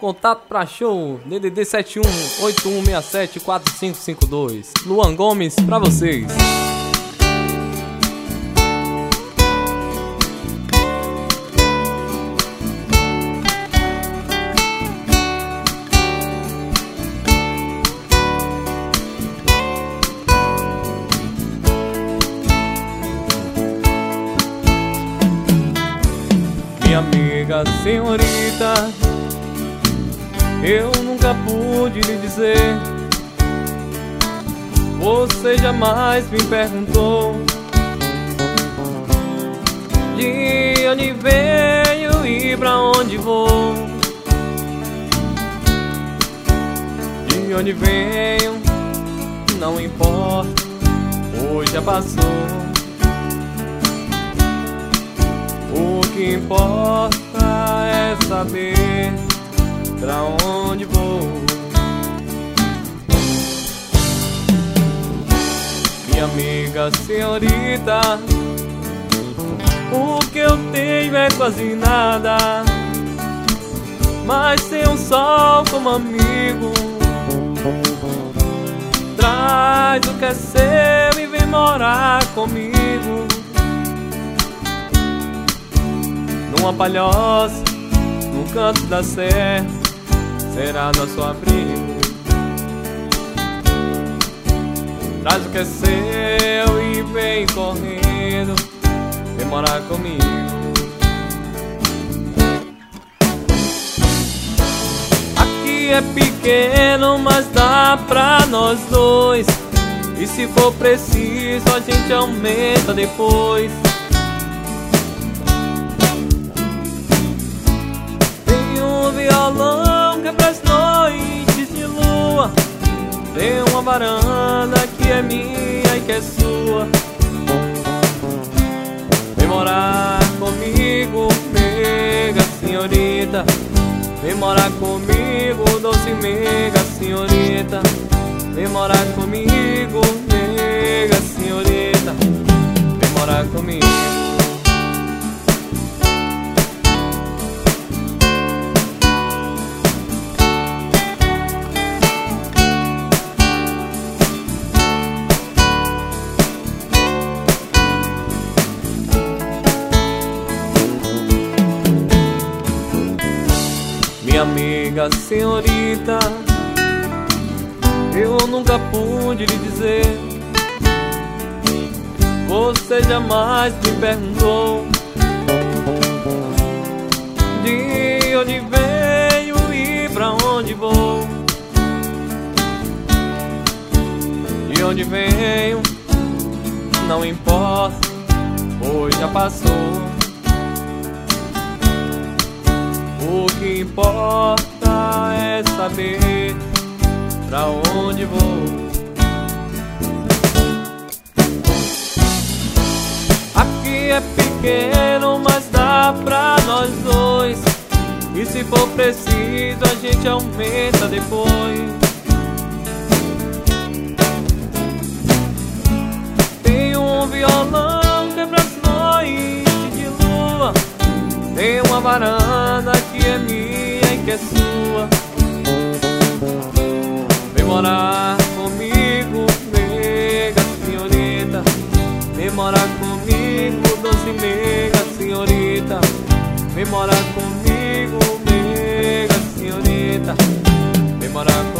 Contato pra show, DDD 7181674552. Luan Gomes pra vocês. Minha amiga senhorita, eu nunca pude lhe dizer. Você jamais me perguntou de onde venho e pra onde vou. De onde venho não importa, hoje já passou. O que importa é saber pra onde vou. Minha amiga senhorita, o que eu tenho é quase nada, mas tem um sol como amigo. Traz o que é seu e vem morar comigo. Numa palhoça, no canto da serra, será nosso abrigo. Traz o que é seu e vem correndo, vem morar comigo. Aqui é pequeno, mas dá pra nós dois, e se for preciso a gente aumenta depois. Violão que é pras noites de lua, tem uma varanda que é minha e que é sua. Vem morar comigo, mega senhorita. Vem morar comigo, doce mega senhorita. Vem morar comigo, mega senhorita. Vem morar comigo. Minha amiga senhorita, eu nunca pude lhe dizer. Você jamais me perguntou de onde venho e pra onde vou. De onde venho não importa, hoje já passou. O que importa é saber pra onde vou. Aqui é pequeno, mas dá pra nós dois, e se for preciso a gente aumenta depois. Tem um violão que é pras noites de lua, tem uma varanda que é minha e que é sua. Vem morar comigo, mega senhorita. Vem morar comigo, doce mega senhorita. Vem morar comigo, mega senhorita. Vem morar comigo.